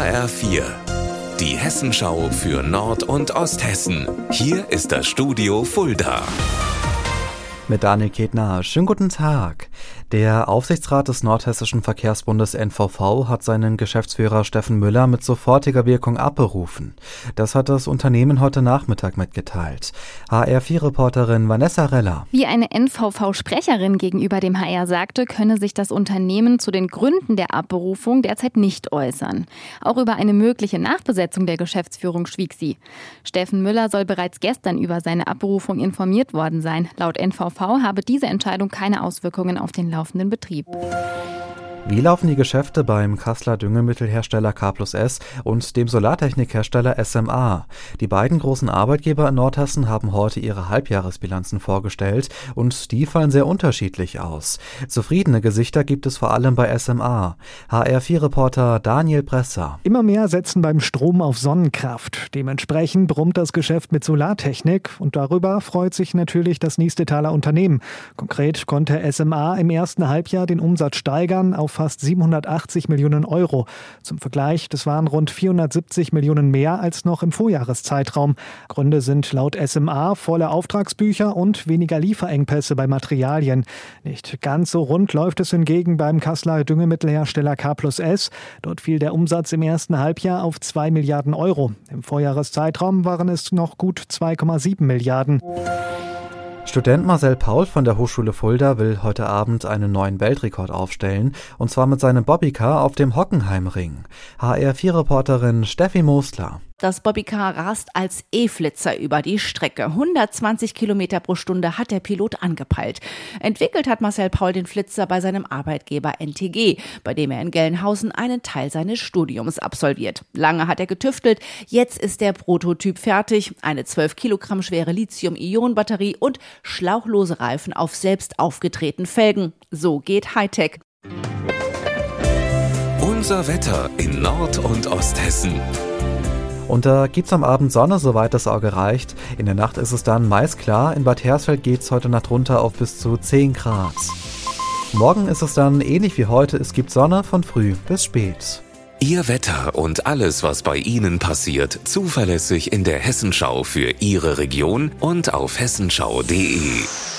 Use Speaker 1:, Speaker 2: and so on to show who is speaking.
Speaker 1: HR4, die Hessenschau für Nord- und Osthessen. Hier ist das Studio Fulda.
Speaker 2: Mit Daniel Ketner. Schönen guten Tag. Der Aufsichtsrat des Nordhessischen Verkehrsbundes NVV hat seinen Geschäftsführer Steffen Müller mit sofortiger Wirkung abberufen. Das hat das Unternehmen heute Nachmittag mitgeteilt. HR4-Reporterin Vanessa Reller.
Speaker 3: Wie eine NVV-Sprecherin gegenüber dem HR sagte, könne sich das Unternehmen zu den Gründen der Abberufung derzeit nicht äußern. Auch über eine mögliche Nachbesetzung der Geschäftsführung schwieg sie. Steffen Müller soll bereits gestern über seine Abberufung informiert worden sein. Laut NVV habe diese Entscheidung keine Auswirkungen auf den laufenden Betrieb.
Speaker 2: Wie laufen die Geschäfte beim Kasseler Düngemittelhersteller K+S und dem Solartechnikhersteller SMA? Die beiden großen Arbeitgeber in Nordhessen haben heute ihre Halbjahresbilanzen vorgestellt und die fallen sehr unterschiedlich aus. Zufriedene Gesichter gibt es vor allem bei SMA. HR4-Reporter Daniel Bresser.
Speaker 4: Immer mehr setzen beim Strom auf Sonnenkraft. Dementsprechend brummt das Geschäft mit Solartechnik und darüber freut sich natürlich das Niestetaler Unternehmen. Konkret konnte SMA im ersten Halbjahr den Umsatz steigern auf fast 780 Millionen Euro. Zum Vergleich, das waren rund 470 Millionen mehr als noch im Vorjahreszeitraum. Gründe sind laut SMA volle Auftragsbücher und weniger Lieferengpässe bei Materialien. Nicht ganz so rund läuft es hingegen beim Kasseler Düngemittelhersteller K+S. Dort fiel der Umsatz im ersten Halbjahr auf 2 Milliarden Euro. Im Vorjahreszeitraum waren es noch gut 2,7 Milliarden.
Speaker 2: Student Marcel Paul von der Hochschule Fulda will heute Abend einen neuen Weltrekord aufstellen, und zwar mit seinem Bobbycar auf dem Hockenheimring. HR4-Reporterin Steffi Mostler.
Speaker 5: Das Bobbycar rast als E-Flitzer über die Strecke. 120 Kilometer pro Stunde hat der Pilot angepeilt. Entwickelt hat Marcel Paul den Flitzer bei seinem Arbeitgeber NTG, bei dem er in Gelnhausen einen Teil seines Studiums absolviert. Lange hat er getüftelt, jetzt ist der Prototyp fertig. Eine 12 Kilogramm schwere Lithium-Ionen-Batterie und schlauchlose Reifen auf selbst aufgetretenen Felgen. So geht Hightech.
Speaker 1: Unser Wetter in Nord- und Osthessen.
Speaker 2: Und da gibt's am Abend Sonne, soweit das Auge reicht. In der Nacht ist es dann meist klar. In Bad Hersfeld geht's heute Nacht runter auf bis zu 10 Grad. Morgen ist es dann ähnlich wie heute. Es gibt Sonne von früh bis spät.
Speaker 1: Ihr Wetter und alles, was bei Ihnen passiert, zuverlässig in der Hessenschau für Ihre Region und auf hessenschau.de.